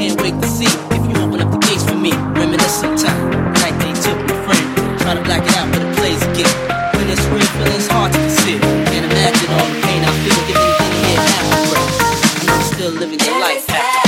can't wait to see if you open up the gates for me. Reminiscent time, night they took my friend. Try to black it out, but it plays again. When it's real, feeling's hard to consider. Can't imagine all the pain I feel, if anything here half a breath. I know I'm still living your life after that.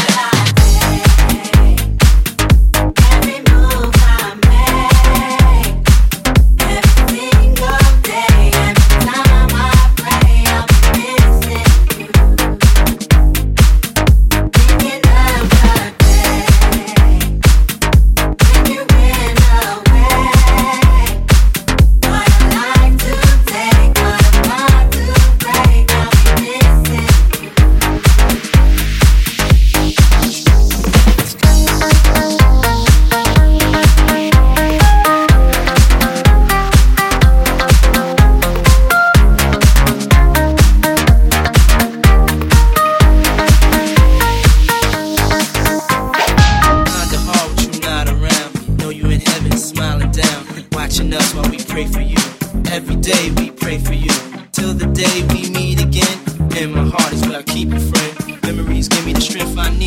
Watching us while we pray for you. Every day we pray for you. Till the day we meet again. In my heart is where I keep you, friend. Memories give me the strength I need.